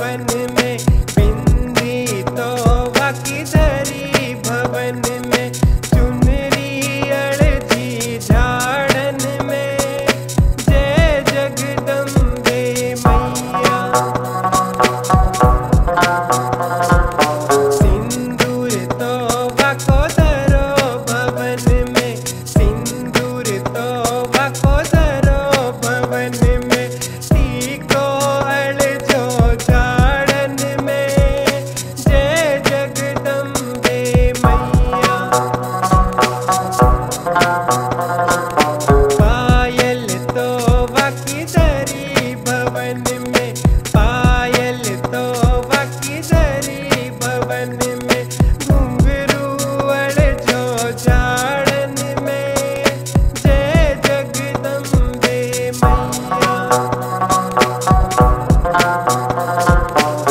भवन में, बिंदी तो बाकी धरी भवन में, चुनरी अड़जी झाड़न में, जय जगदम्बे मैया। सिंदूर तो बाको धरो भवन में, सिंदूर तो बाको धरो भवन में, टीको अड़जो झाड़न में, जय जगदम्बे मैया। पायल तो बाकी धरी भवन में, पायल तो बाकी धरी भवन में, घुंघरू अड़जो झाड़न में, जय जगदम्बे मैया।